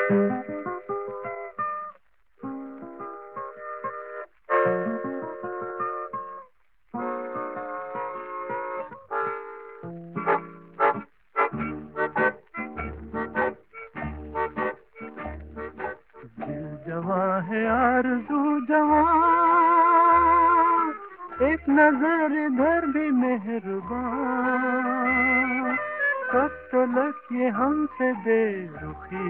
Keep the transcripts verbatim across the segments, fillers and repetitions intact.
जवां है आरज़ू जवां, एक नजर इधर भी मेहरबान, कब तलक ये हमसे बेरुखी,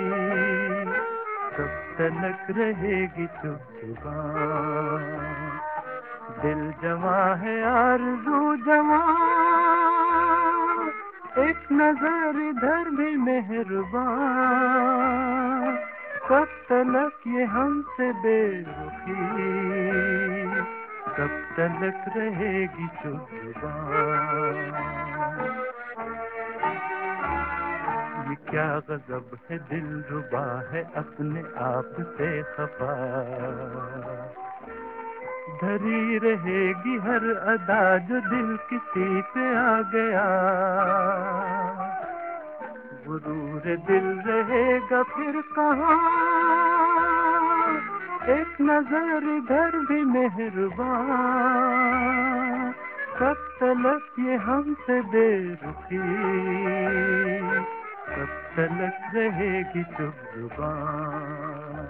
कब तलक रहेगी चुप जुबान। दिल जवां है आरज़ू जवां, एक नजर इधर भी मेहरबान, कब तलक ये हमसे बेरुखी, कब तलक रहेगी चुप जुबान। ये क्या गजब है दिलरुबा है अपने आप से खफा, धरी रहेगी हर अदा जो दिल किसी पे आ गया, गुरूर दिल रहेगा फिर कहाँ, एक नजर इधर भी मेहरबान, कब तलक ये हमसे बेरुखी, कब तलक रहेगी चुप जुबान।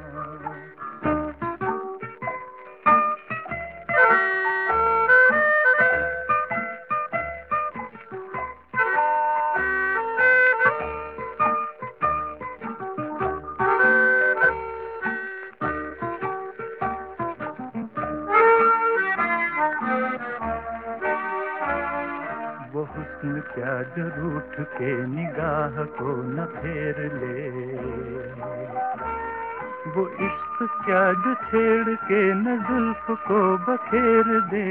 वो हुस्न क्या जो रूठ के निगाह को न फेर ले, वो इश्क क्या जो छेड़ के न जुल्फ को बखेर दे,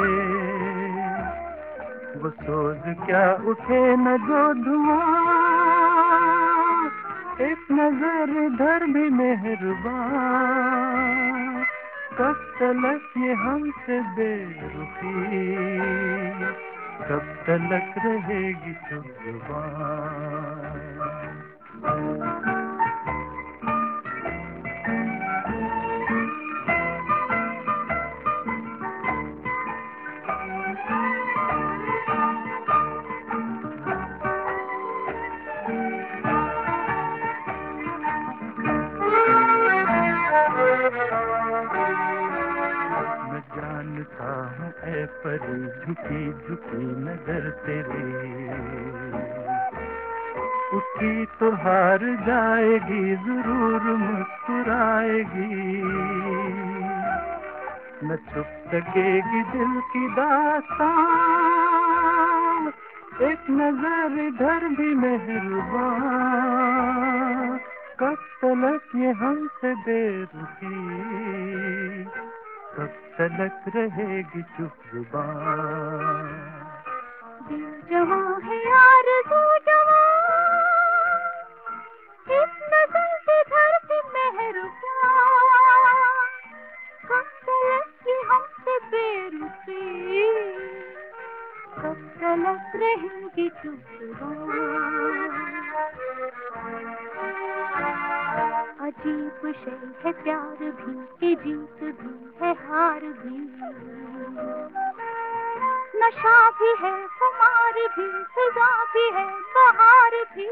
वो सोज क्या उठे न जो धुआं, एक नजर इधर भी मेहरबान, कब तलक ये हमसे बेरुखी, कब तलक रहेगी चुप जुबान। मैं जानता हूँ ऐ परी झुकी झुकी नजर तेरी, उसकी तो हार जाएगी जरूर मुस्कुराएगी, न छुप सकेगी दिल की दास्तां, एक नजर इधर भी मेहरबान, कब तलक ये हमसे बेरुखी, कब तलक रहेगी चुप जुबान। दिल जवां है आरज़ू जवां, इस नज़र इधर भी मेहरबान, कब तलक ये हमसे बेरुखी, कब तलक रहेगी चुप जुबान। अजीब शे है प्यार भी कि जीत भी है हार भी, नशा भी है खुमार भी फिजा भी है बहार भी,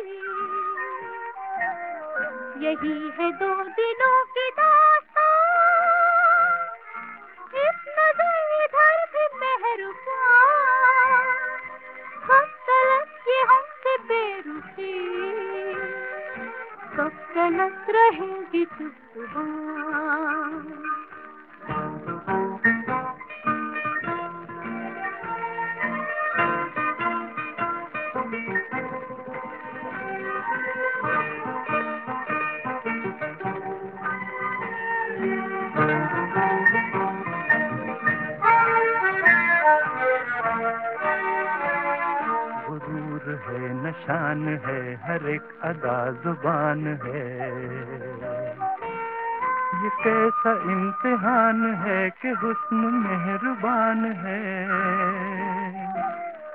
यही है दो दिलों की दास्तां, इस नजर इधर भी मेहरबान, कब तलक ये हमसे बेरुखी, कब तलक रहेगी चुप जुबान। गुरूर है निशान है हर एक अदा जुबान है, ये कैसा इम्तिहान है कि हुस्न मेहरबान है,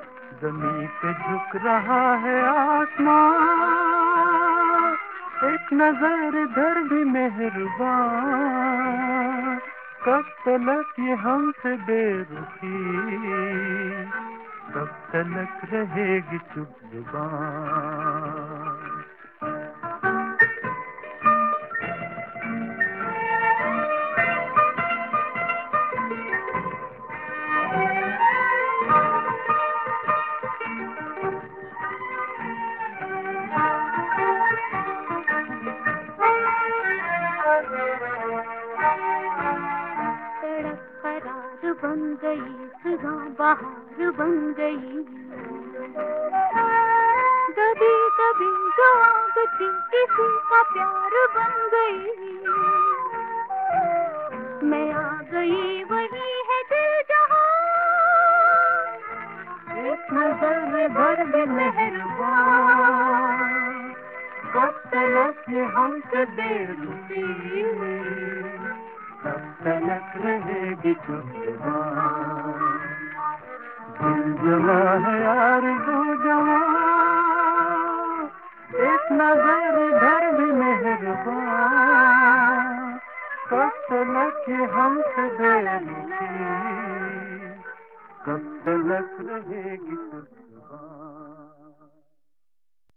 ज़मीं पे झुक रहा है आसमां, एक नजर इधर भी मेहरबान, कब तलक ये हमसे बेरुखी, कब तलक रहेगी चुप जुबान। सड़क करार बन गई, सुबह बहार बन गई, कभी कभी जो आग थी किसी का प्यार बन गई। मैं आ गई वही है दिल जहां, एक नजर इधर भी मेहरबान, कब तलक ये हमसे बेरुखी, कब तलक रहेगी चुप जुबान। दिल जमा है आरज़ू जमा, एक नजर इधर भी मेहरबान, कब तलक ये हमसे बेरुखी, कब तलक रहेगी चुप जुबान।